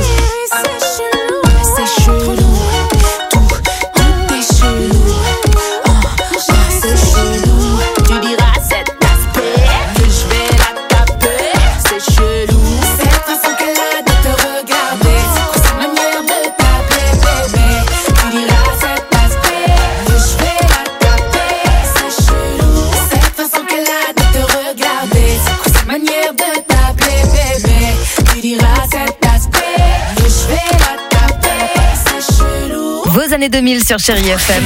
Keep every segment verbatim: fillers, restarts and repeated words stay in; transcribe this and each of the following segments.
Années deux mille sur Chérie F M.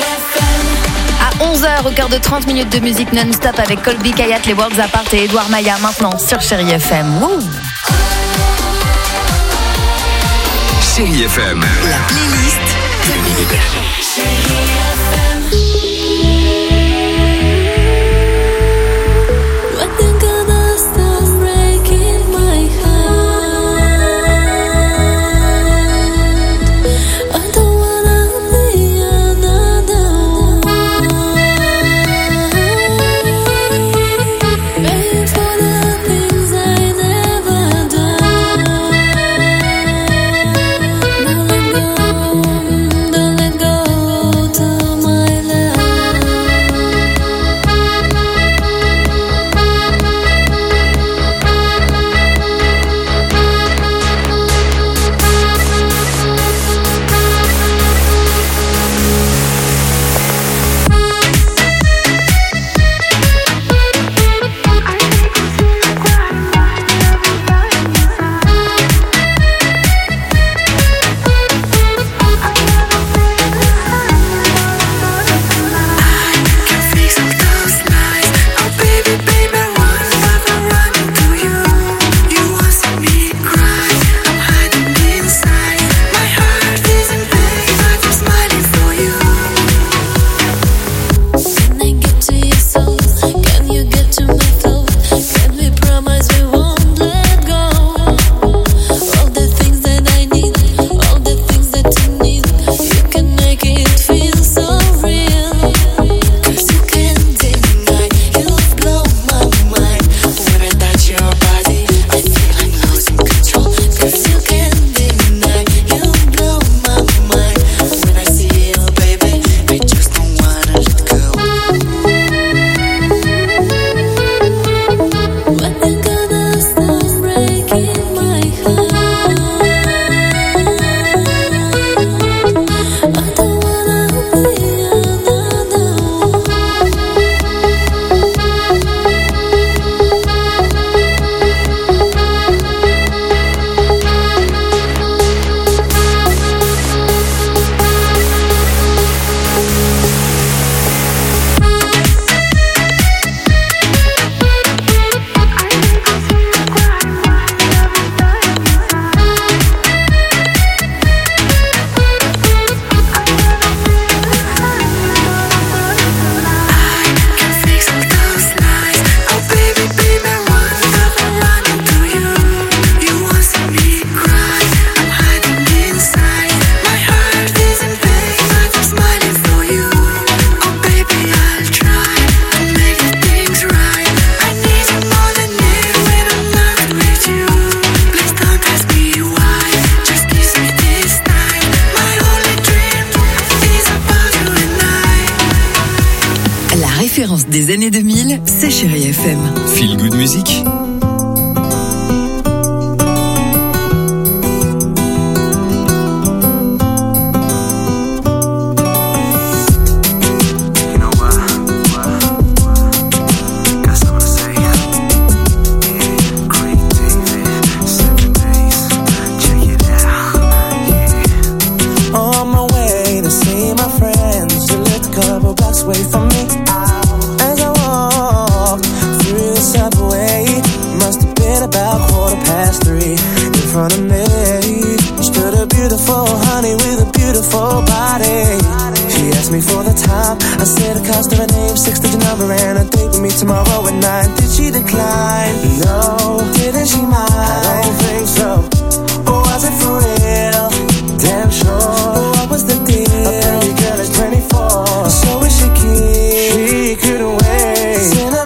À onze heures, au cœur de trente minutes de musique non-stop avec Colby Kayat, les Worlds Apart et Edouard Maya maintenant sur Chérie F M. Wouh. Chérie F M. La playlist de Chérie F M. Des années deux mille, c'est Chérie F M. Feel Good Music.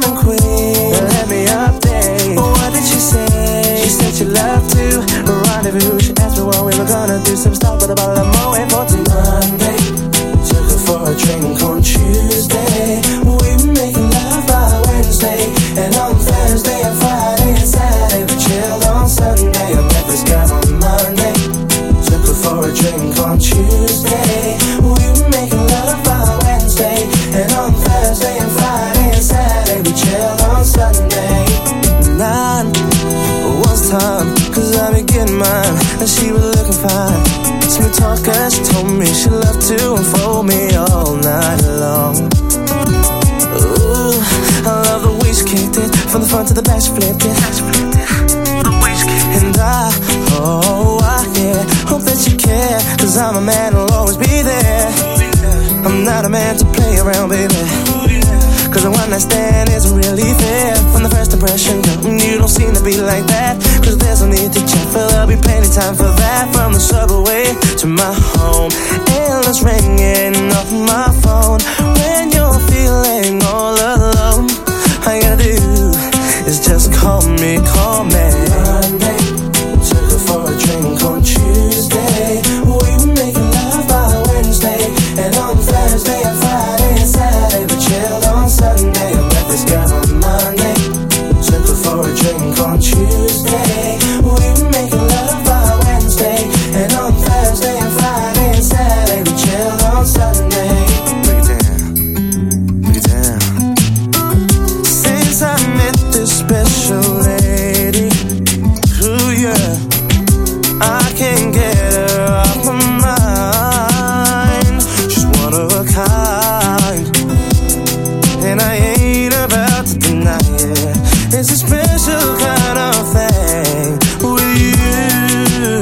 She said she loved to run it rendezvous. She asked me what we were gonna do. Some stop with a bottle of Moët for till Monday. Took her for a drink on Tuesday. We were making love by Wednesday. And on Thursday and Friday and Saturday we chilled on Sunday. I met this guy on Monday. Took her for a drink on Tuesday. We were making love by Wednesday. And on Thursday and Friday and Saturday we chilled on Sunday. Nine was time, cause I been getting mine. And she was looking fine. Smooth talker, she told me she loved to unfold me all night long. Ooh, I love the way she kicked it. From the front to the back she flipped it. And I, oh I, yeah, hope that you care. Cause I'm a man who'll always be there. I'm not a man to play around, baby. Cause a one night stand isn't really fair. From the first impression, girl, you don't seem to be like that. Cause there's no need to check, but there'll be plenty time for that. From the subway to my home, endless ringing off my phone. When you're feeling all alone, all you gotta do is just call me, call me. Monday, took her for a drink on Tuesday. We were making love by Wednesday. And on Thursday and Friday and Saturday we chilled on Sunday. I met this guy on Monday. Took her for a drink on Tuesday. We were making love by Wednesday. And on Thursday and Friday and Saturday we chilled on Sunday. Break it down, break it down. Since I met this special lady, ooh yeah, I can't get her off my mind. She's one of a kind, and I ain't about to deny it. It's a special kind of thing with you.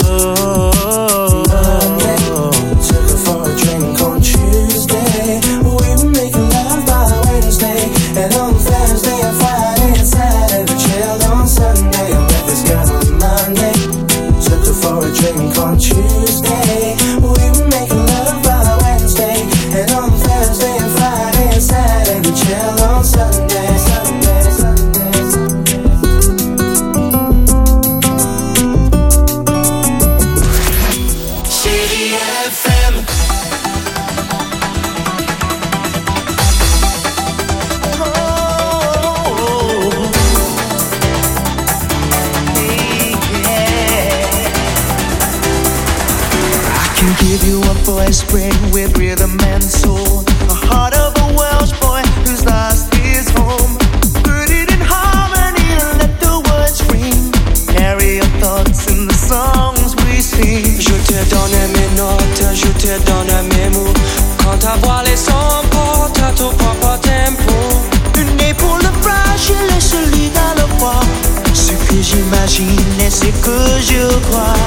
Monday, took her for a drink on Tuesday. We were making love by Wednesday. And on Thursday and Friday and Saturday we chilled on Sunday. I met this guy on Monday. Took her for a drink on Tuesday. We were making love by Wednesday. And on Thursday and Friday and Saturday we chilled on Sunday. Sunday, Sunday, Sunday. Chérie F M. Give you a voice, bring with rhythm and soul. A heart of a Welsh boy who's lost his home. Put it in harmony and let the words ring. Carry your thoughts in the songs we sing. Je te donne mes notes, je te donne mes mots. Quand ta voix les emporte à ton propre tempo. Une épaule fragile et solide à la fois. Ce que j'imagine et ce que je crois.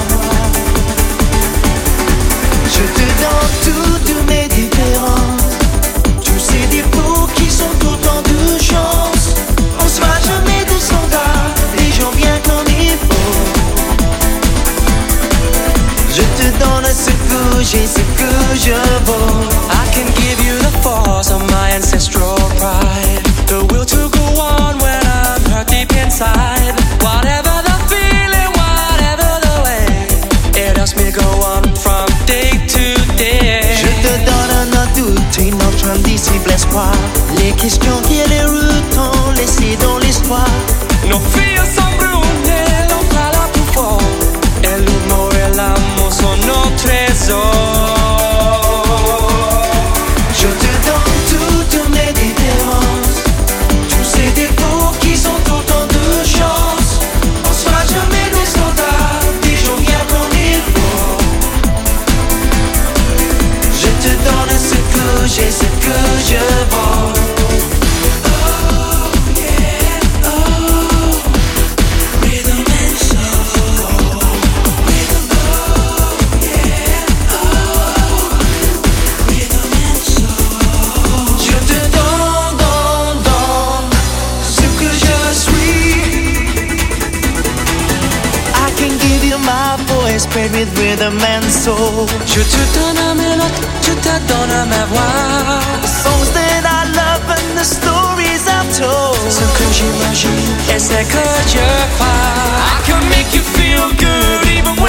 Je te donne toutes mes différences, tous ces défauts qui sont autant de chance. On sera jamais des soldats, des gens bien comme il faut. Je te donne ce que j'ai, ce que je vaux. I can give you the force of my ancestral pride, the will to go on when I'm hurt deep inside. Whatever the feeling, whatever the way, it helps me go on from day to day. Je te donne un doute et notre indicible espoir. Les questions qui les routons laissées dans l'histoire. Nos filles sont brûlées, l'on a la plus fort. Et l'humour et l'amour sont nos trésors. Je te donne toutes mes différences, tous ces défauts qui sont autant de chance. On sera jamais des soldats, des gens bien comme il faut. Je te donne ce que j'ai, ce que je vaux. Spread with rhythm and soul. Je te donne mes notes, je te donne ma voix. The songs that I love and the stories I've told. Ce que j'imagine et ce que je crois. I can make you feel good even when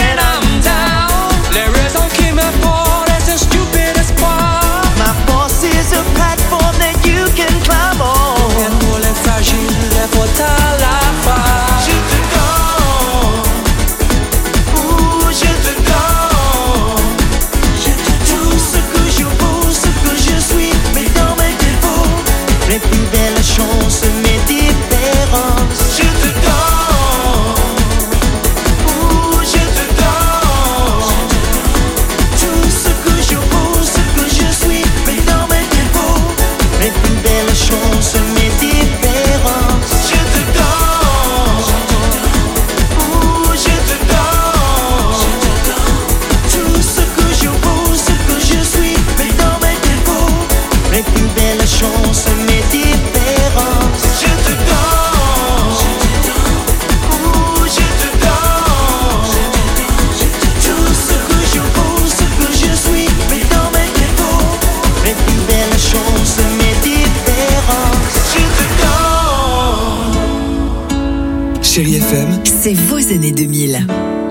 c'est vos années deux mille.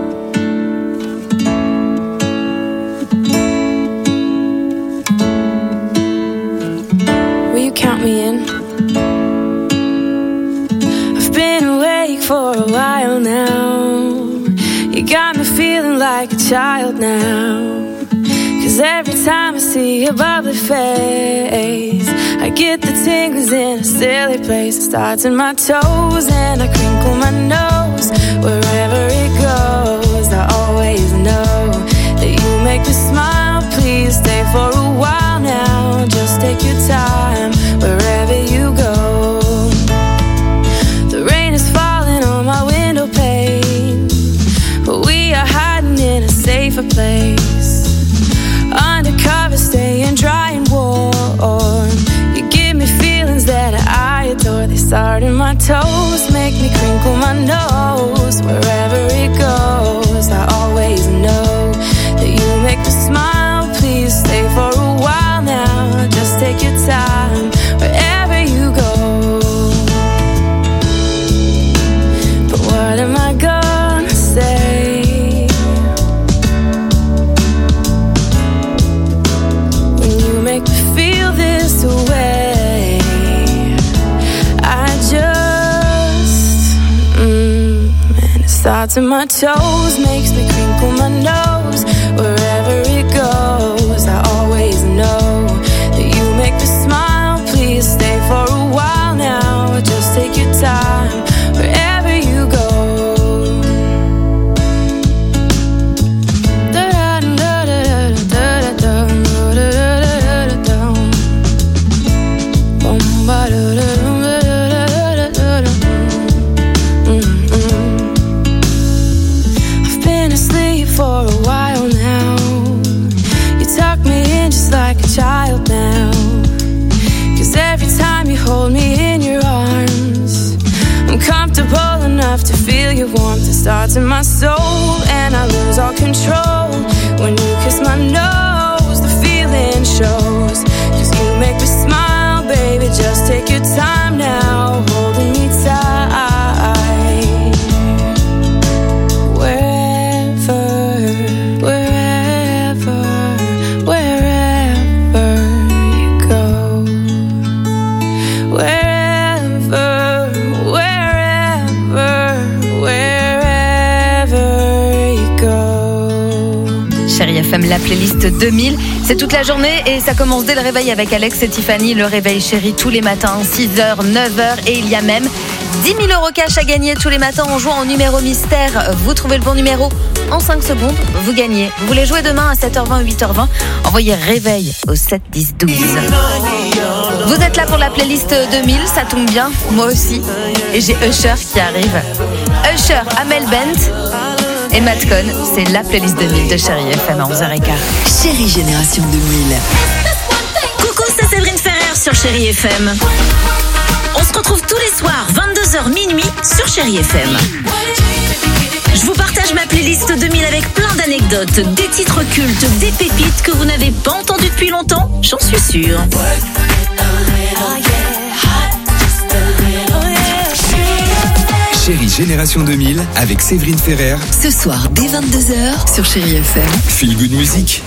Will you count me in? I've been awake for a while now. You got me feeling like a child now. Cause every time I see your bubbly face, I get the tingles in a silly place. It starts in my toes and I crinkle my nose. Wherever it goes, I always know that you make me smile. Please stay for a while now. Just take your time wherever you go. The rain is falling on my window pane, but we are hiding in a safer place. Undercover, staying dry and warm. You give me feelings that I adore. They start in my toes, make me crinkle my nose. Wherever it goes, I always know that you make me smile. Please stay for a while now. Just take your time wherever you go. But what am I gonna say? Make me feel this way. I just, mm, and it starts in my toes, makes me crinkle my nose. Wherever it goes, I always know that you make me smile. Please stay for a while now. Just take your time wherever you go. I've been asleep for a while now. You tuck me in just like a child now. Cause every time you hold me in your arms, I'm comfortable enough to feel your warmth. It starts in my soul and I lose all control. When you kiss my nose, the feeling shows. Cause you make me smile, baby, just take your time now, holding me tight. Wherever, wherever, wherever you go. Wherever, wherever, wherever you go. Chérie F M, la playlist deux mille, c'est toute la journée et ça commence dès le réveil avec Alex et Tiffany. Le réveil chéri tous les matins, six heures, neuf heures, et il y a même dix mille euros cash à gagner tous les matins en jouant au numéro mystère. Vous trouvez le bon numéro en cinq secondes, vous gagnez. Vous voulez jouer demain à sept heures vingt, huit heures vingt, envoyez réveil au sept dix douze. Vous êtes là pour la playlist deux mille, ça tombe bien, moi aussi. Et j'ai Usher qui arrive. Usher, Amel Bent et Matt Cohn, c'est la playlist deux mille de Chérie F M à onze heures quinze. Chérie Génération deux mille. Coucou, c'est Séverine Ferrer sur Chérie F M. On se retrouve tous les soirs, vingt-deux heures minuit, sur Chérie F M. Je vous partage ma playlist deux mille avec plein d'anecdotes, des titres cultes, des pépites que vous n'avez pas entendues depuis longtemps, j'en suis sûre. Chérie Génération deux mille avec Séverine Ferrer. Ce soir, dès vingt-deux heures, sur Chérie F M. Feel Good Music.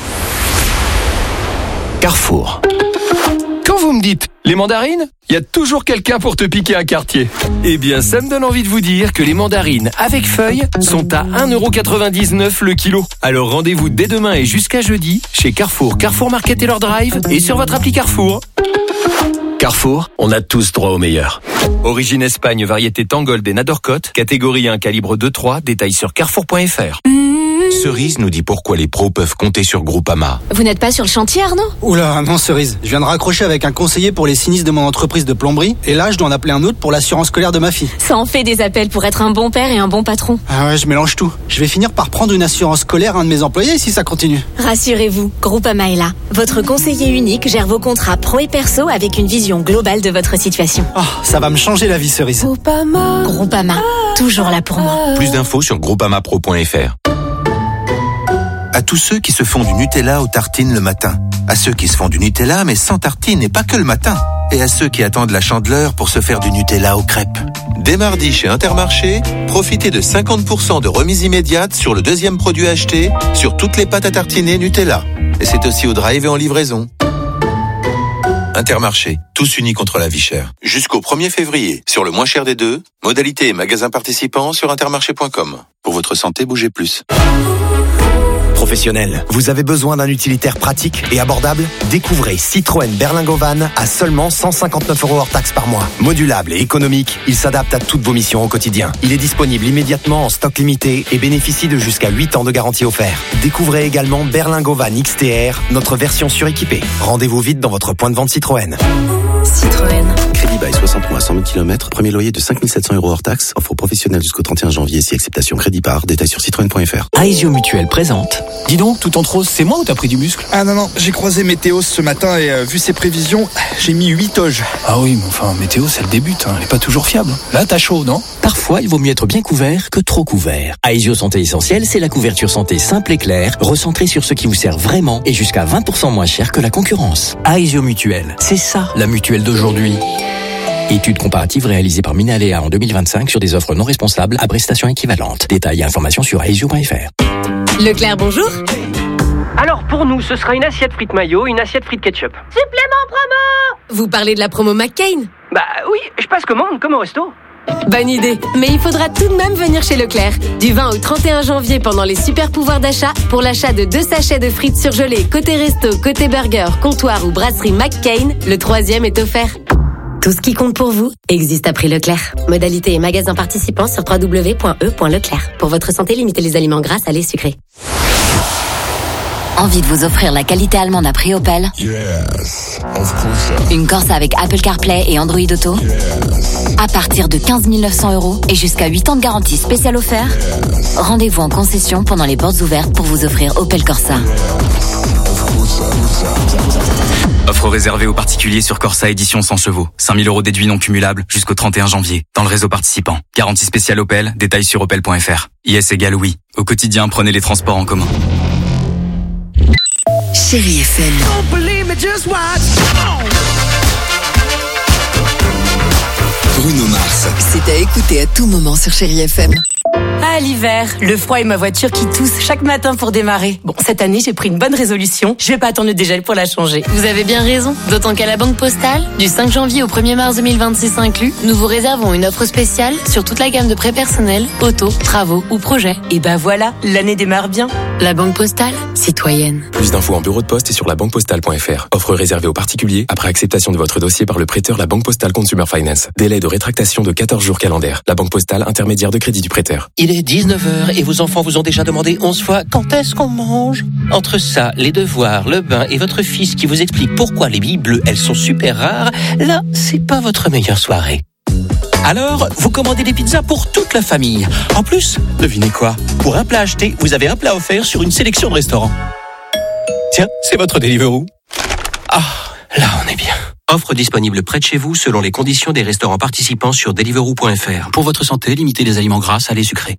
Carrefour. Quand vous me dites les mandarines, il y a toujours quelqu'un pour te piquer un quartier. Eh bien, ça me donne envie de vous dire que les mandarines avec feuilles sont à un euro quatre-vingt-dix-neuf le kilo. Alors rendez-vous dès demain et jusqu'à jeudi chez Carrefour, Carrefour Market Taylor Drive et sur votre appli Carrefour. Carrefour, on a tous droit au meilleur. Origine Espagne, variété Tangold et Nadorcote, catégorie un, calibre deux trois, détail sur carrefour point f r. Cerise nous dit pourquoi les pros peuvent compter sur Groupama. Vous n'êtes pas sur le chantier, Arnaud ? Oula, non Cerise. Je viens de raccrocher avec un conseiller pour les sinistres de mon entreprise de plomberie et là, je dois en appeler un autre pour l'assurance scolaire de ma fille. Ça en fait des appels pour être un bon père et un bon patron. Ah ouais, je mélange tout. Je vais finir par prendre une assurance scolaire à un de mes employés si ça continue. Rassurez-vous, Groupama est là. Votre conseiller unique gère vos contrats pro et perso avec une vision globale de votre situation. Oh, ça va me changer la vie, Cerise. Groupama. Groupama, toujours là pour moi. Plus d'infos sur groupama pro point f r. À tous ceux qui se font du Nutella aux tartines le matin. À ceux qui se font du Nutella mais sans tartines et pas que le matin. et à ceux qui attendent la Chandeleur pour se faire du Nutella aux crêpes. Dès mardi chez Intermarché, profitez de cinquante pour cent de remise immédiate sur le deuxième produit acheté sur toutes les pâtes à tartiner Nutella. Et c'est aussi au drive et en livraison. Intermarché, tous unis contre la vie chère. Jusqu'au premier février, sur le moins cher des deux, modalités et magasins participants sur intermarché point com. Pour votre santé, bougez plus. Professionnel, vous avez besoin d'un utilitaire pratique et abordable? Découvrez Citroën Berlingo Van à seulement cent cinquante-neuf euros hors taxe par mois. Modulable et économique, il s'adapte à toutes vos missions au quotidien. Il est disponible immédiatement en stock limité et bénéficie de jusqu'à huit ans de garantie offerte. Découvrez également Berlingo Van X T R, notre version suréquipée. Rendez-vous vite dans votre point de vente Citroën. Citroën. Crédit bail soixante mois, cent mille kilomètres, premier loyer de cinq mille sept cents euros hors taxe, offre aux professionnels jusqu'au trente et un janvier, si acceptation crédit par, détail sur citroën point f r. Aesio Mutuel présente. Dis donc, tout en rose, c'est moi ou t'as pris du muscle? Ah non, non, j'ai croisé Météo ce matin et euh, vu ses prévisions, j'ai mis huit toges. Ah oui, mais enfin, Météo, c'est le début, hein, elle est pas toujours fiable. Là, t'as chaud, non? Parfois, il vaut mieux être bien couvert que trop couvert. Aesio Santé Essentielle, c'est la couverture santé simple et claire, recentrée sur ce qui vous sert vraiment et jusqu'à vingt pour cent moins cher que la concurrence. Aesio Mutuel, c'est ça, la mutuelle d'aujourd'hui. Étude comparative réalisée par Minalea en deux mille vingt-cinq sur des offres non responsables à prestations équivalentes. Détails et informations sur aesio point f r. Leclerc, bonjour. Alors pour nous, ce sera une assiette frites mayo, une assiette frites ketchup. Supplément promo. Vous parlez de la promo McCain? Bah oui, je passe commande comme au resto. Bonne idée, mais il faudra tout de même venir chez Leclerc. Du vingt au trente et un janvier pendant les super pouvoirs d'achat, pour l'achat de deux sachets de frites surgelées côté resto, côté burger, comptoir ou brasserie McCain, le troisième est offert. Tout ce qui compte pour vous existe à prix Leclerc. Modalité et magasins participants sur w w w point e point leclerc. Pour votre santé, limitez les aliments gras, salés, sucrés. Envie de vous offrir la qualité allemande à prix Opel? Yes, of course. Une Corsa avec Apple CarPlay et Android Auto? Yes. À partir de quinze mille neuf cents euros et jusqu'à huit ans de garantie spéciale offert? Yes. Rendez-vous en concession pendant les portes ouvertes pour vous offrir Opel Corsa. Offre réservée aux particuliers sur Corsa édition cent chevaux. cinq mille euros déduits non cumulables jusqu'au trente et un janvier. Dans le réseau participant. Garantie spéciale Opel. Détails sur opel point f r. I S égale oui. Au quotidien, prenez les transports en commun. Chérie F M. Bruno Mars. C'est à écouter à tout moment sur Chérie F M. Ah, l'hiver, le froid et ma voiture qui tousse chaque matin pour démarrer. Bon, cette année, j'ai pris une bonne résolution. Je vais pas attendre le dégel pour la changer. Vous avez bien raison. D'autant qu'à la Banque Postale, du cinq janvier au premier mars deux mille vingt-six inclus, nous vous réservons une offre spéciale sur toute la gamme de prêts personnels, auto, travaux ou projets. Et ben voilà, l'année démarre bien. La Banque Postale, citoyenne. Plus d'infos en bureau de poste et sur la banque postale point f r. Offre réservée aux particuliers après acceptation de votre dossier par le prêteur La Banque Postale Consumer Finance. Délai de rétractation de quatorze jours calendaires. La Banque Postale, intermédiaire de crédit du prêteur. Il est dix-neuf heures et vos enfants vous ont déjà demandé onze fois quand est-ce qu'on mange. Entre ça, les devoirs, le bain et votre fils qui vous explique pourquoi les billes bleues, elles sont super rares, là, c'est pas votre meilleure soirée. Alors, vous commandez des pizzas pour toute la famille. En plus, devinez quoi? Pour un plat acheté, vous avez un plat offert sur une sélection de restaurants. Tiens, c'est votre Deliveroo. Ah, là on est bien. Offre disponible près de chez vous selon les conditions des restaurants participants sur deliveroo point f r. Pour votre santé, limitez les aliments gras, salés, sucrés.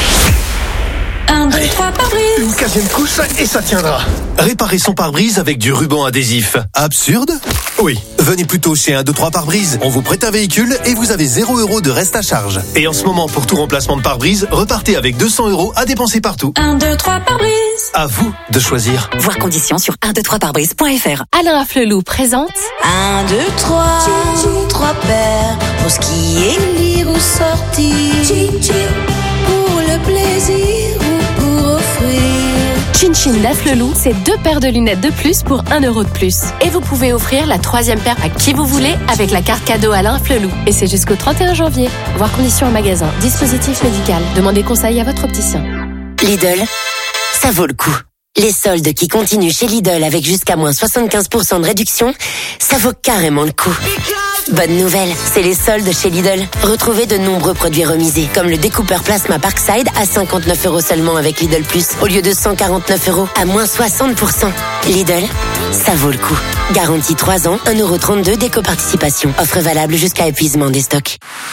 un, deux, trois, pare-brise. Une quinzième couche et ça tiendra. Réparer son pare-brise avec du ruban adhésif. Absurde? Oui. Venez plutôt chez un, deux, trois pare-brise. On vous prête un véhicule et vous avez zéro euro de reste à charge. Et en ce moment, pour tout remplacement de pare-brise, repartez avec deux cents euros à dépenser partout. un, deux, trois, pare-brise. À vous de choisir. Voir conditions sur un deux trois pare-brise point f r. Alain Afflelou présente un, deux, trois, trois paires pour ce qui est lire ou sortir, pour le plaisir ou pour offrir. Chin Chin d'Afflelou, c'est deux paires de lunettes de plus pour un euro de plus. Et vous pouvez offrir la troisième paire à qui vous voulez avec la carte cadeau Alain Afflelou. Et c'est jusqu'au trente et un janvier. Voir conditions en magasin. Dispositif médical. Demandez conseil à votre opticien. Lidl, ça vaut le coup. Les soldes qui continuent chez Lidl avec jusqu'à moins soixante-quinze pour cent de réduction, ça vaut carrément le coup. Bonne nouvelle, c'est les soldes chez Lidl. Retrouvez de nombreux produits remisés, comme le découpeur plasma Parkside à cinquante-neuf euros seulement avec Lidl Plus, au lieu de cent quarante-neuf euros, à moins soixante pour cent. Lidl, ça vaut le coup. Garantie trois ans, un euro trente-deux d'éco-participation. Offre valable jusqu'à épuisement des stocks.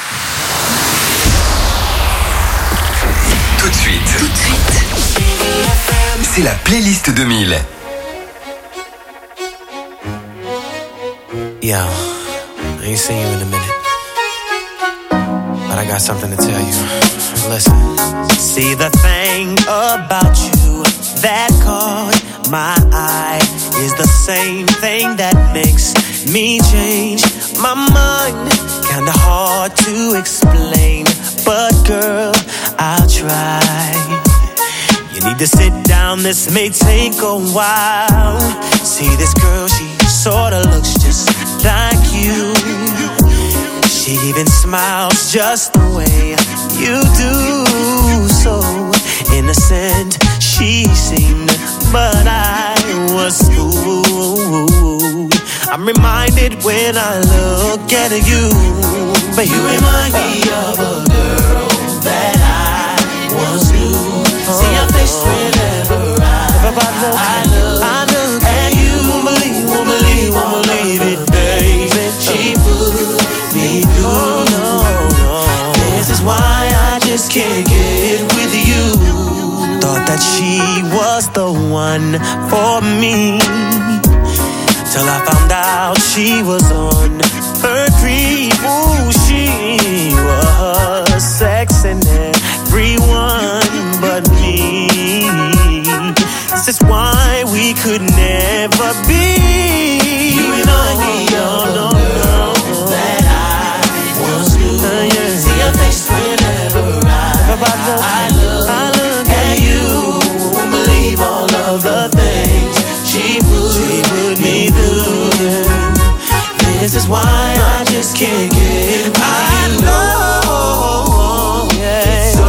Tout de suite. Tout de suite. C'est la playlist deux mille. Yo, I ain't seen you in a minute, but I got something to tell you. Listen. See, the thing about you that caught my eye is the same thing that makes me change my mind. Kinda hard to explain, but girl, I'll try. You need to sit down, this may take a while. See, this girl, she sorta looks just like you. She even smiles just the way you do. So innocent she seemed, but I was fooled. I'm reminded when I look at you, but you remind me of a girl that I once knew. See your face whenever I, I look, I look at you. Won't believe, won't believe, won't believe it, baby. She put me through. No, no. This is why I just can't get with you. Thought that she was the one for me, till I found out she was on her creep. Ooh, she was sexing everyone but me. This is why we could never be. You remind me of no, no, no, that I once knew. Uh, yeah. See your face whenever I, I look, I look at you. Won't believe all of the things she put, she put me through. Yeah. This is why I just can't get by. I know, yeah. It's so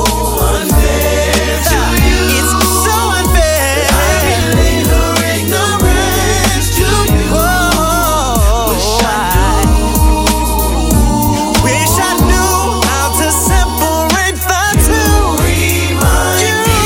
unfair to you. It's so unfair. I can leave her ignorance to you. Oh, wish I knew. Wish I knew how to separate the two. Remind you me.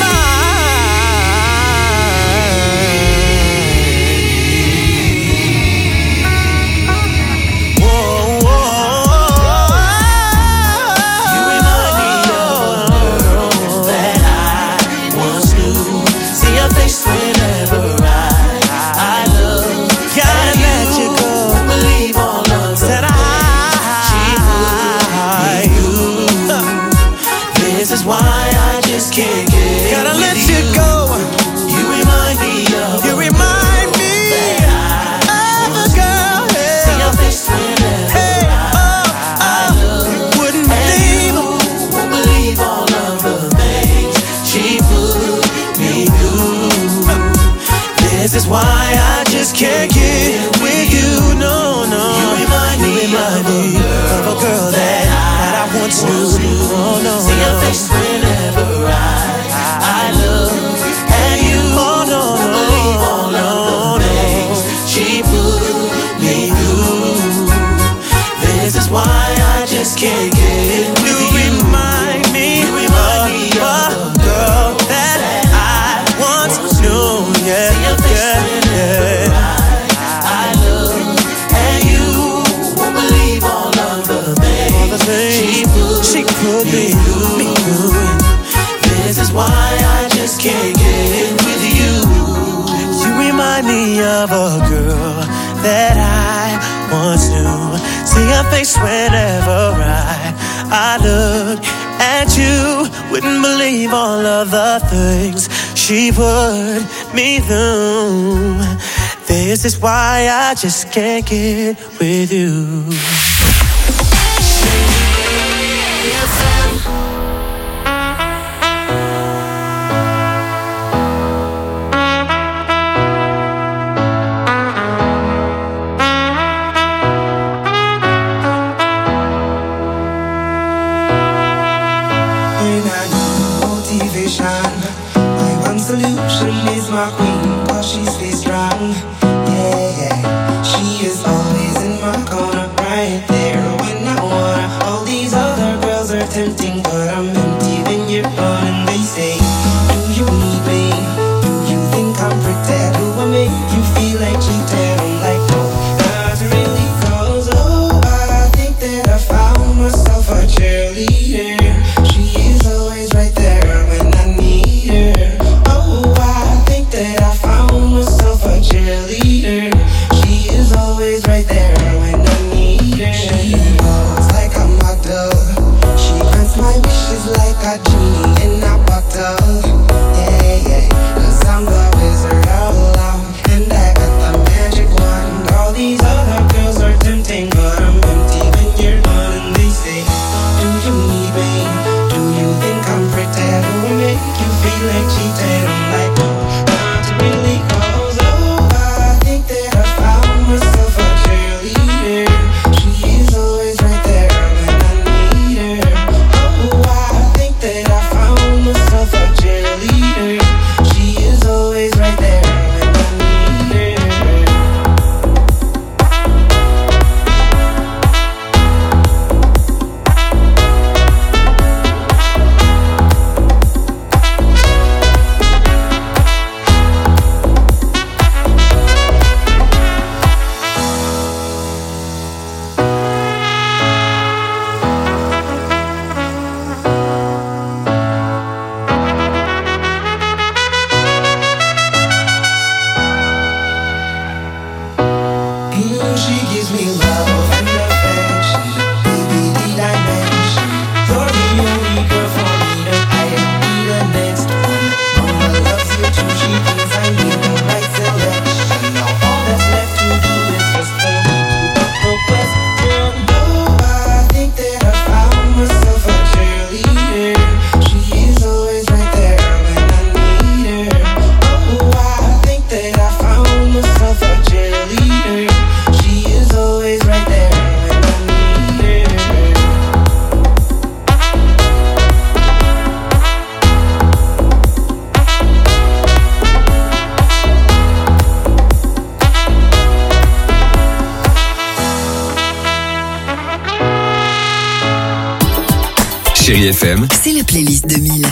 Whoa, whoa. You remind me of a girl that I once knew. See your face whenever I, I look. Gotta let you go. Won't believe all of the things she put me through. This is why I just can't get. Gotta let you go. You remind me of. You remind me of a girl. See your face whenever I look. Wouldn't believe. Won't believe all of the things she put me through. This is why I just can't get with you. No, no. You remind me, remind me of a girl that, that I once knew. Oh, no, see your face whenever I, I look at you. Oh, no, no, believe all no, of the things she put me through. This is why I just can't get with you. You remind me, you remind me of a girl that I once knew. Yeah, yeah, yeah. I look at you, won't believe all of the things she put, she put me through. This is why I just can't get with you. You remind me of a girl that I once knew. See her face whenever I, I look at you. Wouldn't believe all of the things she put me through. This is why I just can't get with you. Solution is my queen, cause she stays strong. Yeah, yeah. She is always in my corner, right there when I wanna. All these other girls are tempting, but I'm empty when you're gone. And they say, do you need me? Do you think I'm pretend? Do I make you feel like cheating? I'm like, no, not really, cause oh, I think that I found myself a cheerleader. She is always right there when I need her. That I found myself a cheerleader. Chérie F M, c'est la playlist deux mille.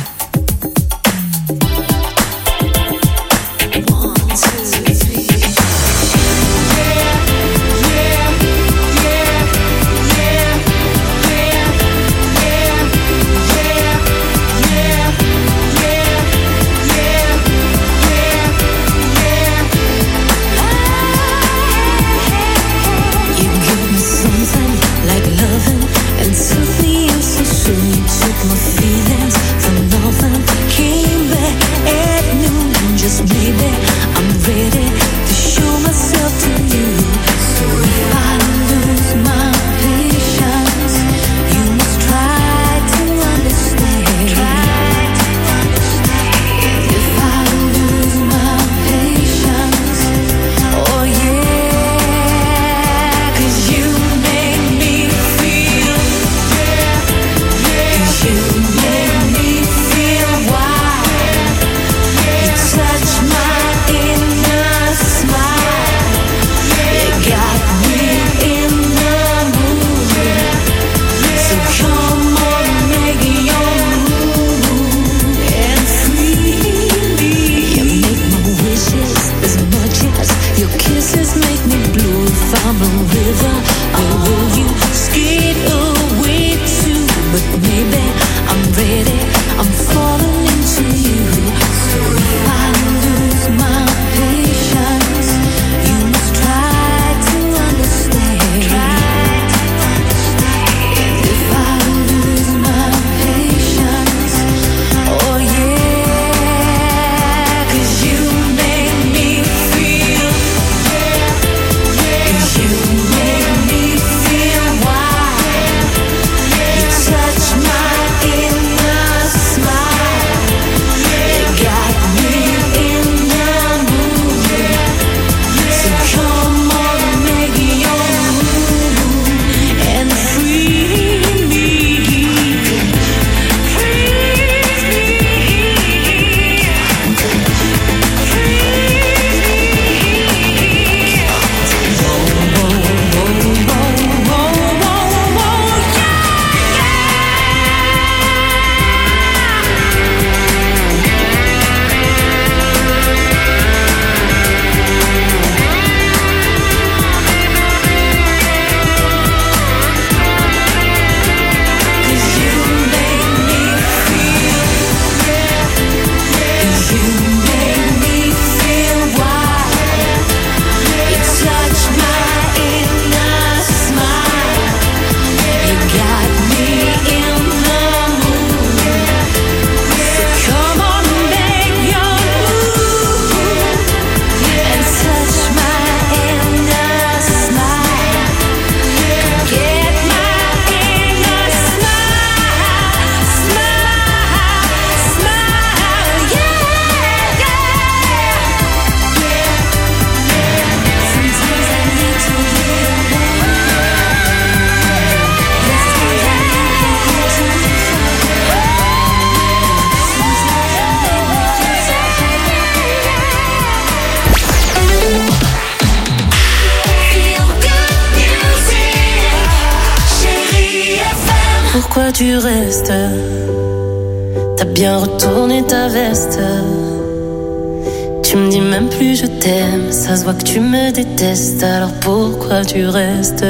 Pourquoi tu restes? T'as bien retourné ta veste. Tu me dis même plus je t'aime. Ça se voit que tu me détestes. Alors pourquoi tu restes?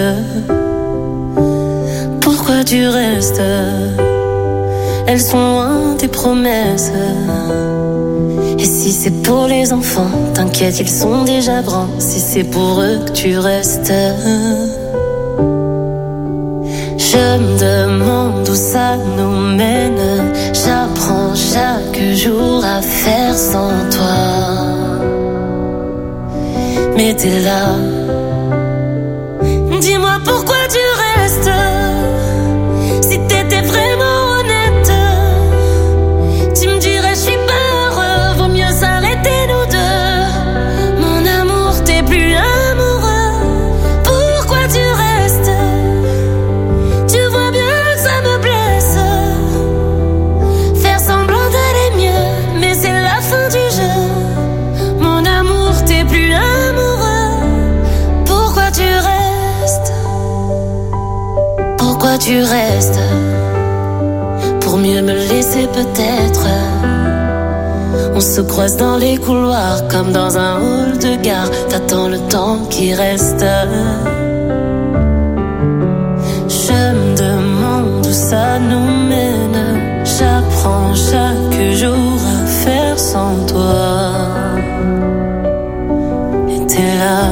Pourquoi tu restes? Elles sont loin tes promesses. Et si c'est pour les enfants, t'inquiète, ils sont déjà grands. Si c'est pour eux que tu restes, je me demande où ça nous mène. J'apprends chaque jour à faire sans toi. Mais t'es là. Dis-moi pourquoi tu restes. Si t'étais vraiment honnête, tu me dirais je suis pas heureux. Vaut mieux s'arrêter nous deux. Mon amour, t'es plus amoureux. Pourquoi tu restes? Tu vois bien que ça me blesse. Faire semblant d'aller mieux, mais c'est la fin du jeu. Mon amour, t'es plus amoureux. Pourquoi tu restes? Pourquoi tu restes? mieux me laisser peut-être. On se croise dans les couloirs comme dans un hall de gare. T'attends le temps qui reste. Je me demande où ça nous mène. J'apprends chaque jour à faire sans toi. Et t'es là.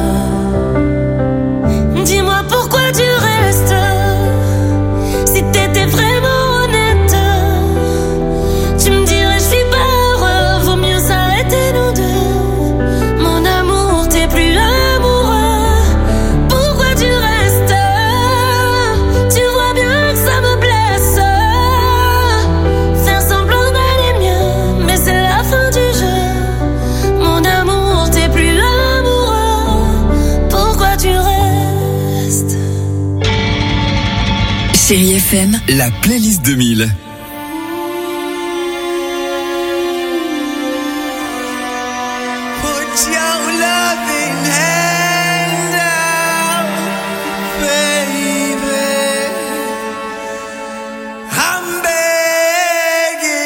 Dis-moi pourquoi tu restes. Si t'étais vraiment honnête, tu me dirais je suis pas heureux. Vaut mieux s'arrêter nous deux. Mon amour, t'es plus amoureux. Pourquoi tu restes? Tu vois bien que ça me blesse. Faire semblant d'aller mieux, mais c'est la fin du jeu. Mon amour, t'es plus amoureux. Pourquoi tu restes? Chérie F M, la playlist deux mille. Put your loving hand out, baby. I'm begging.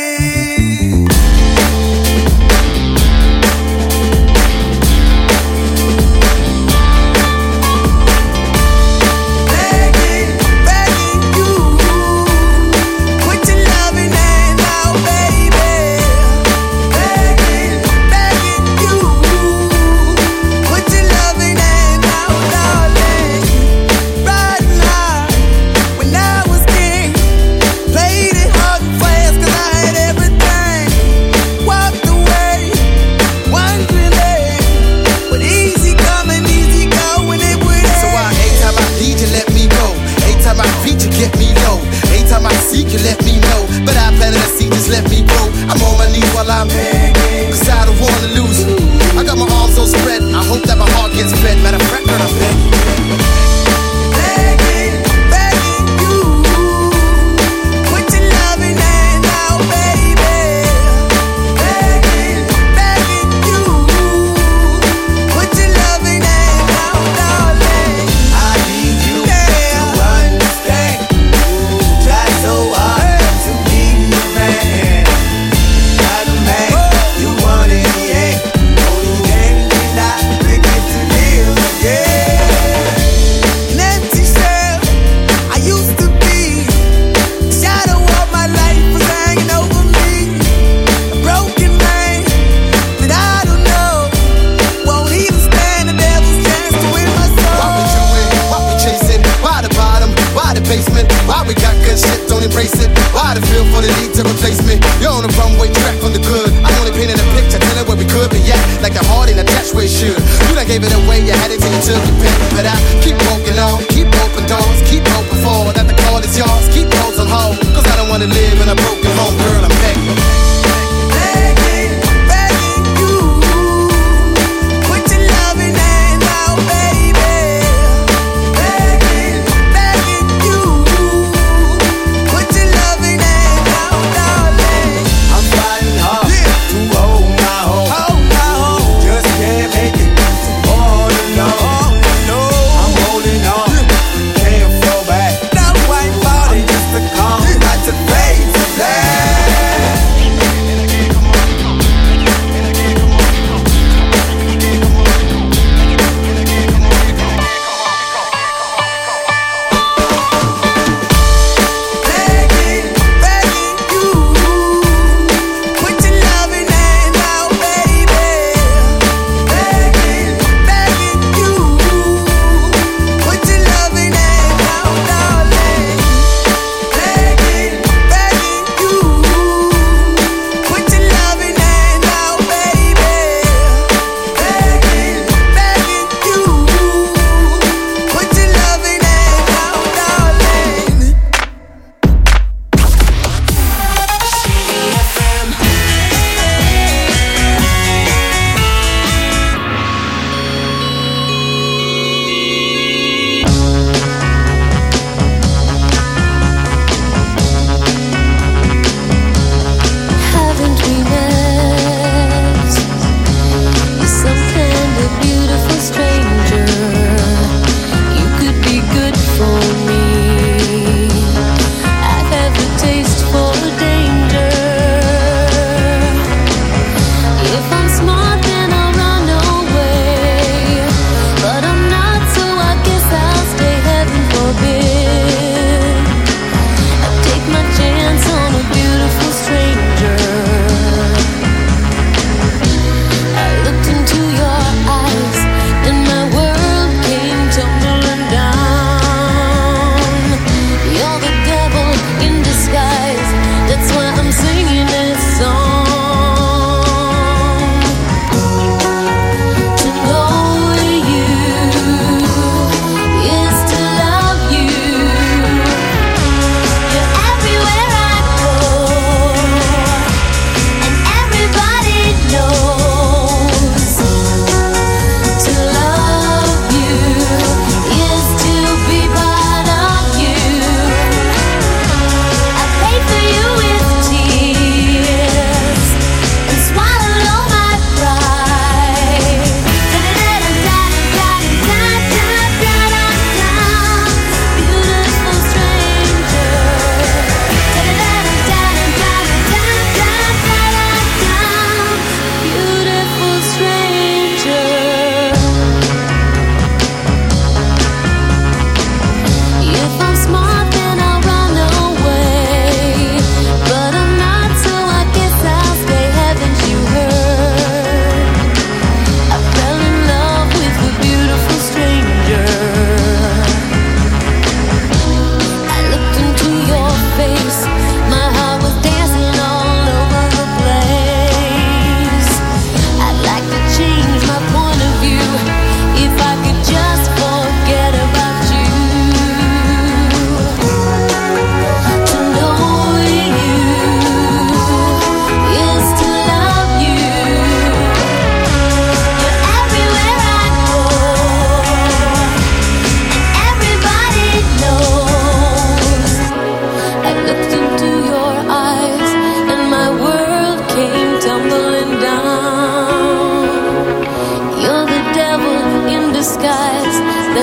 Begging, begging you. Put your loving hand out, baby. Begging, begging you. Put your loving hand out, darling. Right now, when I was king, played it hard and fast 'cause I had everything. Walked away, wondering, but easy coming, easy going, it would end. So I, every time I need you, let me go. Every time I feed you, get me low. Every time I seek you, let me know. But I planted a seed, just let me grow. I'm on my knees while I'm begging, 'cause I don't wanna lose you. I got my arms so spread, I hope that my heart gets fed. Matter of fact, girl, I'm begging. Begging, begging you. Put your loving hand out, baby. Begging, begging you. Put your loving hand out, darling. I need you to understand. Try so hard to be the man. Not the man you want in the end. Only then can I begin to live again. An empty shell I used to be. The shadow of my life was hanging over me. A broken man that I don't know won't even stand the devil's chance to win my soul. Why we doing? Why we chasing? Why the bottom? Why the basement? Why we got good shit, don't embrace it? Why the feel for the need to replace me? You're on the runway track from the good. I'm only painting a picture, telling where we could be at. Like the heart ain't attached where it should. You done gave it away, you had it till you took your pick. But I keep walking on, keep open doors, keep hoping for that the call is yours. Keep those on hold, 'cause I don't wanna live in a broken home, girl, I'm begging. Begging, begging you. Put your loving hand out, baby. Begging, begging you. Put your loving hand out, darling. I'm fighting hard to hold my home. Hold my home. Just can't make it all alone. No, I'm holding on, can't fall back. no white body, Just a calm, got to face the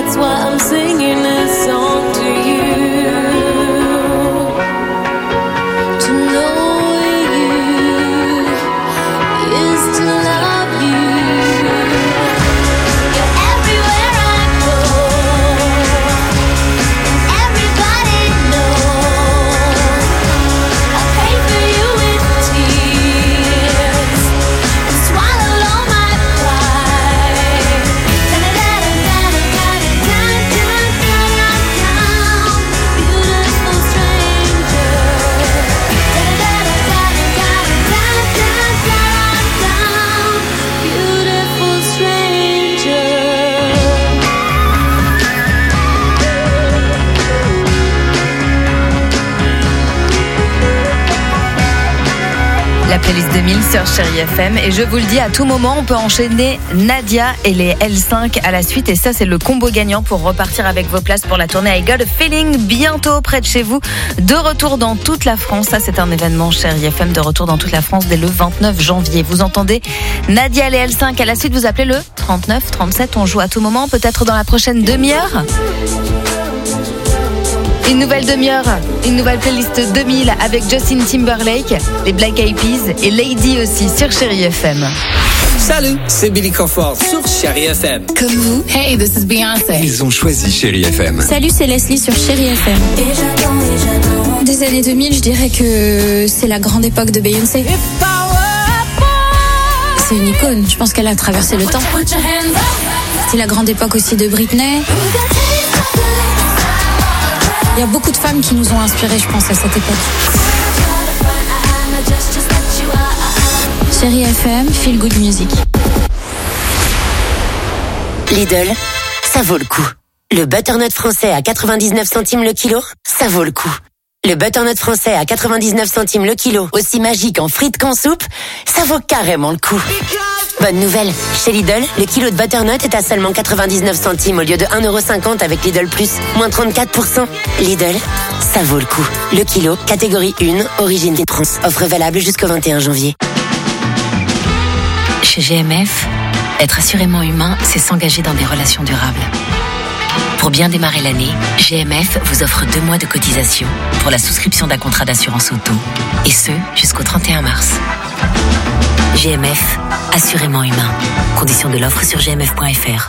That's why I'm singing this song to you. To know you is to love you. You're everywhere I go. Everybody knows I pay for you with tears and swallow all my pride. Beautiful stranger. Beautiful stranger. La playlist deux mille sur Chérie F M et je vous le dis, à tout moment on peut enchaîner Nadia et les L cinq à la suite et ça c'est le combo gagnant pour repartir avec vos places pour la tournée I Got a Feeling bientôt près de chez vous, de retour dans toute la France. Ça c'est un événement Chérie F M de retour dans toute la France dès le vingt-neuf janvier. Vous entendez Nadia et les L cinq à la suite, vous appelez le trente-neuf trente-sept, on joue à tout moment, peut-être dans la prochaine demi-heure. Une nouvelle demi-heure, une nouvelle playlist deux mille avec Justin Timberlake, les Black Eyed Peas et Lady aussi sur Chérie F M. Salut, c'est Billy Crawford sur Chérie F M. Comme vous, hey, this is Beyoncé. Ils ont choisi Chérie F M. Salut, c'est Leslie sur Chérie F M. Et j'attends, et j'attends. Des années deux mille, je dirais que c'est la grande époque de Beyoncé. C'est une icône, je pense qu'elle a traversé le temps. C'est la grande époque aussi de Britney. Il y a beaucoup de femmes qui nous ont inspirées, je pense, à cette époque. Chérie F M, Feel Good Music. Lidl, ça vaut le coup. Le butternut français à quatre-vingt-dix-neuf centimes le kilo, ça vaut le coup. Le butternut français à quatre-vingt-dix-neuf centimes le kilo, aussi magique en frites qu'en soupe, ça vaut carrément le coup. Bonne nouvelle, chez Lidl, le kilo de butternut est à seulement quatre-vingt-dix-neuf centimes au lieu de un euro cinquante avec Lidl Plus, moins trente-quatre pour cent. Lidl, ça vaut le coup. Le kilo, catégorie un, origine des France. Offre valable jusqu'au vingt et un janvier. Chez G M F, être assurément humain, c'est s'engager dans des relations durables. Pour bien démarrer l'année, G M F vous offre deux mois de cotisation pour la souscription d'un contrat d'assurance auto, et ce, jusqu'au trente et un mars. G M F, assurément humain. Conditions de l'offre sur g m f point f r.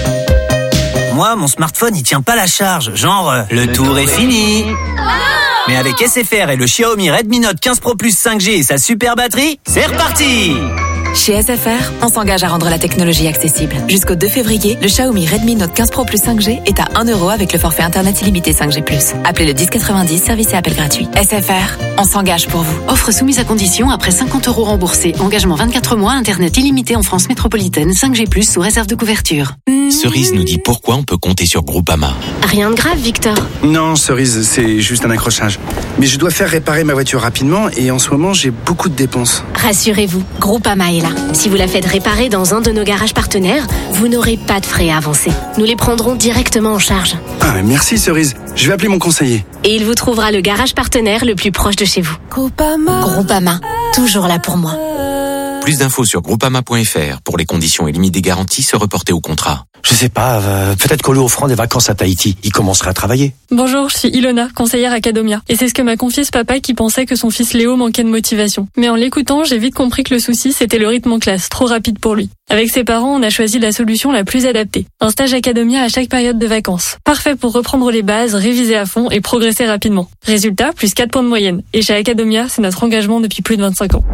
Moi, mon smartphone, il tient pas la charge. Genre, euh, le, le tour, tour est, est fini. Ah Mais avec S F R et le Xiaomi Redmi Note quinze Pro Plus cinq G et sa super batterie, c'est reparti! Chez S F R, on s'engage à rendre la technologie accessible. Jusqu'au deux février, le Xiaomi Redmi Note quinze Pro Plus cinq G est à un euro avec le forfait internet illimité cinq G plus. Appelez le dix quatre-vingt-dix, service et appel gratuit. S F R, on s'engage pour vous. Offre soumise à condition après cinquante euros remboursés. Engagement vingt-quatre mois, internet illimité en France métropolitaine, cinq G plus sous réserve de couverture. Cerise nous dit pourquoi on peut compter sur Groupama. Rien de grave, Victor. Non, Cerise, c'est juste un accrochage. Mais je dois faire réparer ma voiture rapidement et en ce moment, j'ai beaucoup de dépenses. Rassurez-vous, Groupama est là. Si vous la faites réparer dans un de nos garages partenaires, vous n'aurez pas de frais à avancer. Nous les prendrons directement en charge. Ah, merci Cerise. Je vais appeler mon conseiller. Et il vous trouvera le garage partenaire le plus proche de chez vous. Groupama. Groupama, toujours là pour moi. Plus d'infos sur groupama point f r pour les conditions et limites des garanties se reporter au contrat. Je sais pas, euh, peut-être qu'au lui offrant des vacances à Tahiti, il commencerait à travailler. Bonjour, je suis Ilona, conseillère Academia. Et c'est ce que m'a confié ce papa qui pensait que son fils Léo manquait de motivation. Mais en l'écoutant, j'ai vite compris que le souci, c'était le rythme en classe, trop rapide pour lui. Avec ses parents, on a choisi la solution la plus adaptée. Un stage Academia à chaque période de vacances. Parfait pour reprendre les bases, réviser à fond et progresser rapidement. Résultat, plus quatre points de moyenne. Et chez Academia, c'est notre engagement depuis plus de vingt-cinq ans.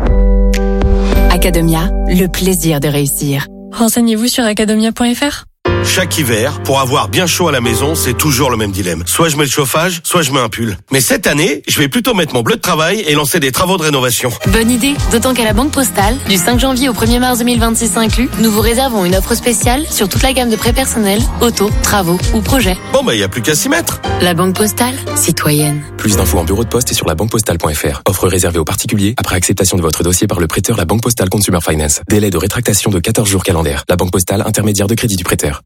Academia, le plaisir de réussir. Renseignez-vous sur academia point f r. Chaque hiver, pour avoir bien chaud à la maison, c'est toujours le même dilemme. Soit je mets le chauffage, soit je mets un pull. Mais cette année, je vais plutôt mettre mon bleu de travail et lancer des travaux de rénovation. Bonne idée, d'autant qu'à la Banque Postale, du cinq janvier au premier mars deux mille vingt-six inclus, nous vous réservons une offre spéciale sur toute la gamme de prêts personnels, auto, travaux ou projets. Bon bah, il n'y a plus qu'à s'y mettre. La Banque Postale, citoyenne. Plus d'infos en bureau de poste et sur la banque postale point f r. Offre réservée aux particuliers après acceptation de votre dossier par le prêteur La Banque Postale Consumer Finance. Délai de rétractation de quatorze jours calendaires. La Banque Postale, intermédiaire de crédit du prêteur.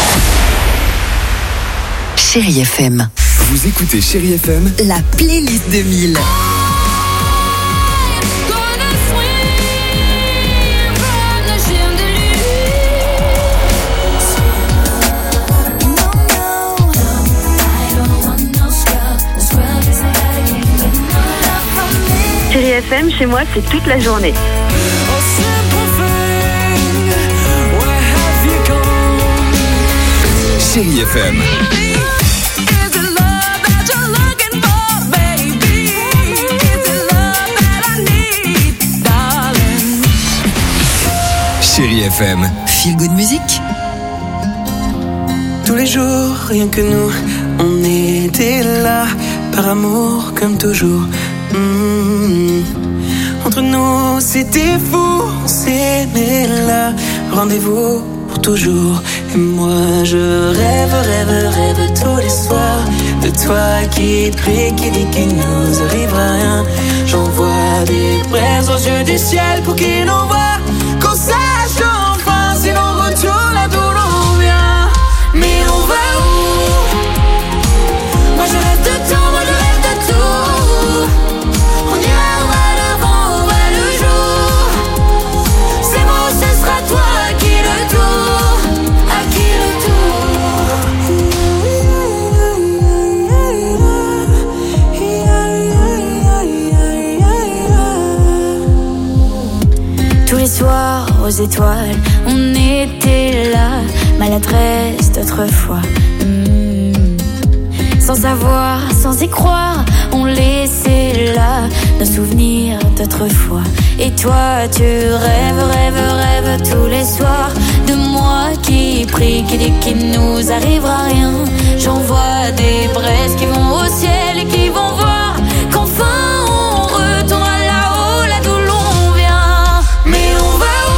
Chérie F M. Vous écoutez Chérie F M, la playlist deux mille. F M, chez moi, c'est toute la journée. Chérie F M. Chérie F M. Feel good music. Tous les jours, rien que nous, on était là, par amour comme toujours. Mmh. Entre nous, c'était fou, on s'aimait là, rendez-vous pour toujours. Et moi, je rêve, rêve, rêve tous les soirs de toi qui prie, qui dit qu'il nous arrivera rien. J'envoie des braises aux yeux du ciel pour qu'il nous voit, qu'on sache enfin si l'on retourne là d'où l'on vient. Mais on va où? Moi je rêve de temps, moi je rêve de tout. On ira vers le vent, vers le jour. C'est moi, ce sera toi à qui le tour, à qui le tour. Tous les soirs aux étoiles, on était là, maladresse d'autrefois. Mmh. Sans savoir, sans y croire, on laissait là nos souvenirs d'autrefois. Et toi, tu rêves, rêves, rêves tous les soirs de moi qui prie, qui dit qu'il nous arrivera rien. J'envoie des braises qui vont au ciel et qui vont voir qu'enfin on retourne là-haut, là d'où l'on vient. Mais on va où?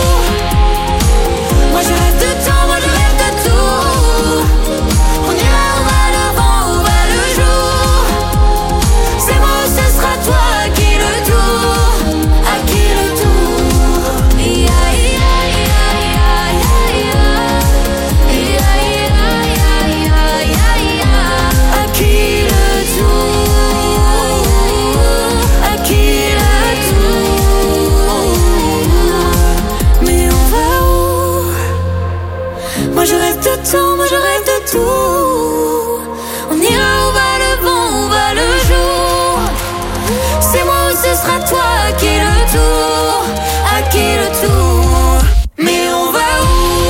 Moi je rêve de temps, moi je rêve de tout. On ira vers le vent ou vers le jour. C'est moi, ce sera toi à qui le tour, à qui le tour. Ia, ia, ia, ia, ia, ia, ia, ia, ia, ia. À qui le tour, à qui le tour. Mais on va où? Moi je rêve de temps, moi je rêve de tout. On ira où va le vent, où va le jour. C'est moi ou ce sera toi à qui le tour, à qui le tour. Mais on va où?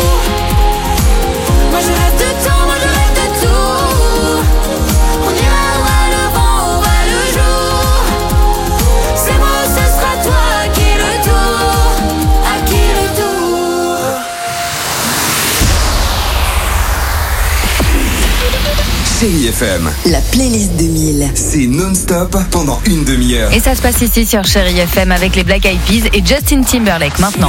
Moi je rêve de temps, moi je rêve de tout. On ira où va le vent, où va le jour. C'est moi ou ce sera toi à qui le tour, à qui le tour. Chérie F M. La playlist deux mille. C'est non-stop pendant une demi-heure. Et ça se passe ici sur Chérie F M avec les Black Eyed Peas et Justin Timberlake maintenant.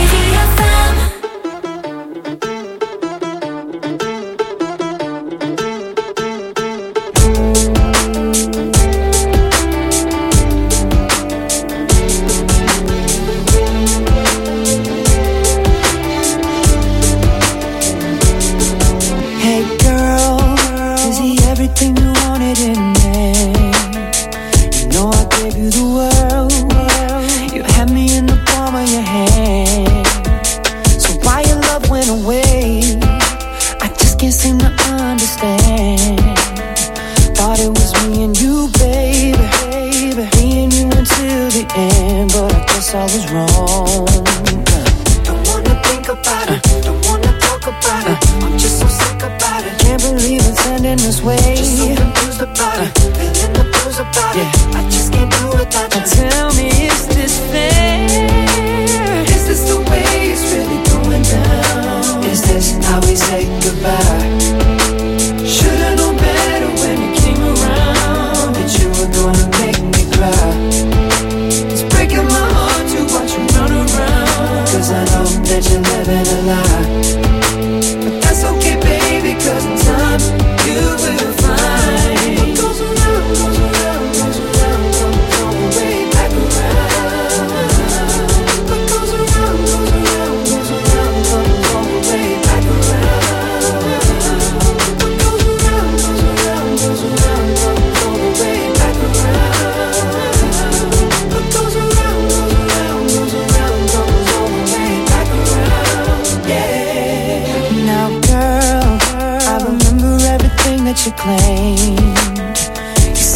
Hey girl, is he everything you wanted in a man? You know I gave you the world. You had me in the palm of your hand. So why your love went away? I just can't seem to understand. Thought it was me and you, baby. Me and you until the end, but I guess I was wrong. Don't wanna think about it. Don't wanna talk about it. I'm just so sick about it. Can't believe it's ending this way. Just so confused about it. Feeling the blues about it. I just can't do without you. Tell me, is this fair? Is this the way it's really going down? Is this how we say goodbye? Should've known better when you came around that you were gonna make me cry. It's breaking my heart to watch you run around, 'cause I know that you're living a lie. But that's okay, baby, 'cause in time you will find what goes around, goes around, goes around, comes all the way back around. What goes around, goes around, goes around, comes all the way back around. What goes around, goes around, goes around, comes all the way back around. What goes around, goes around, goes around, comes all the way back around. Yeah. Now, girl, I remember everything that you claimed. You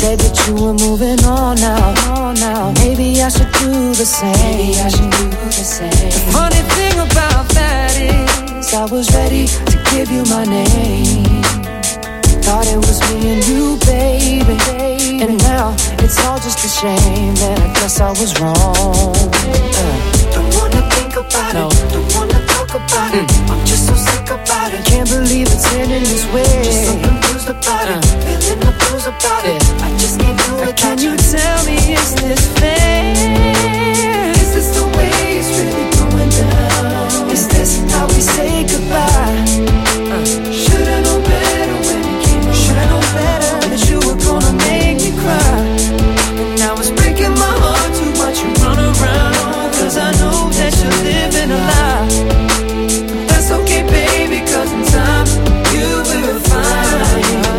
said that you were moving on now, on now. Maybe I should do the same. Maybe I should do the same. The funny thing about that is I was ready to give you my name. Thought it was me and you, baby. And now it's all just a shame. And I guess I was wrong. uh. Don't wanna think about no. it. Don't wanna talk about mm. it. I'm just so sick about it. Can't believe it's ending this way. Just so confused about uh. it. Feeling the blues about yeah. it. I just can't do it. Can you tell me, is this fair? Is this the way it's really going down? Is this how we say goodbye? Uh. Should've known better when you came around. Should've known better that you were gonna make me cry. And now it's breaking my heart to watch you run around. Cause I know that you're living a lie. But that's okay, baby, cause in time you will find.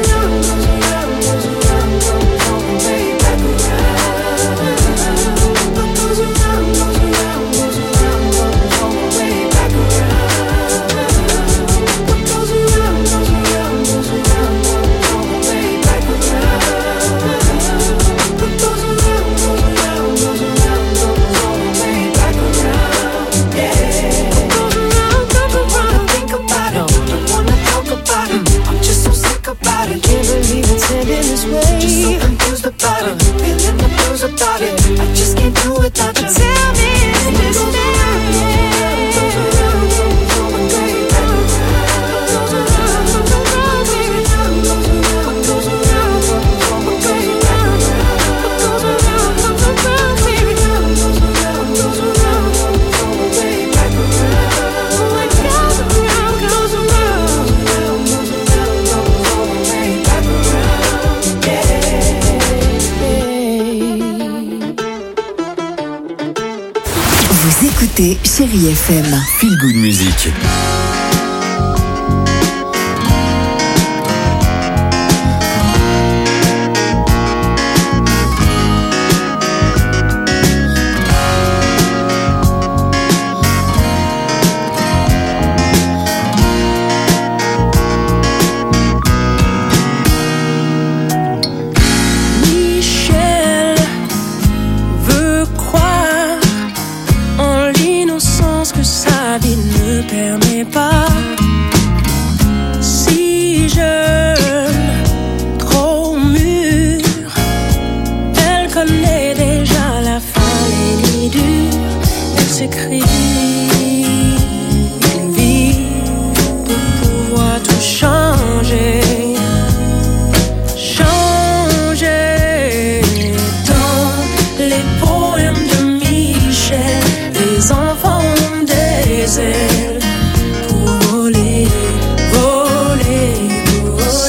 This way. Just so confused about it, feeling the blues about it. I just can't do it without you. Tell me, is this fair? Écoutez Chérie F M. Feel Good Music. Pour voler, voler, voler.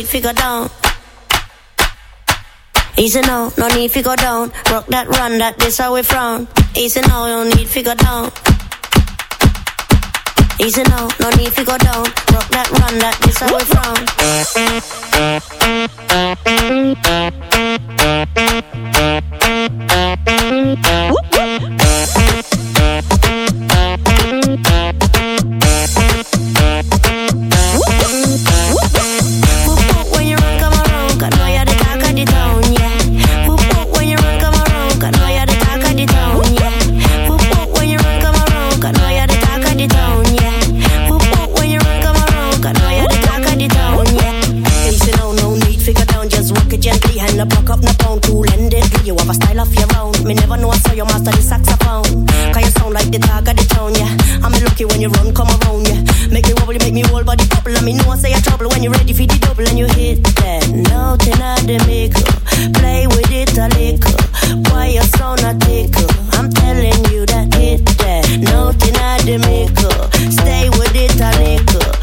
need to go down. Easy now, no need to go down. Rock that, run that, this how we frown. Easy now, no need to go down. Easy now, no need to go down. Rock that, run that, this how we frown. When you run, come around, 'cause know you're the talk of the town, yeah. When you run, come around, 'cause know you're the talk of the town, yeah. When you run, come around, 'cause know you're the talk of the town, yeah. When you run, come around, 'cause know you're the talk of the town, yeah. Easy now, no need to go down, just walk it gently, and the buck up, no pound, cool and deadly. You have a style of your own. Me never know I saw you master the saxophone. 'Cause you sound like the talk of the town, yeah. I'm lucky when you run, come around, yeah. Make me wobble, you make me whole body bubble. And me know I say you're trouble when you're ready for the double and you hit that note in the maker. Play with it a little. Why you sound a tickle? I'm telling you that hit that note in the maker. Stay with it a little.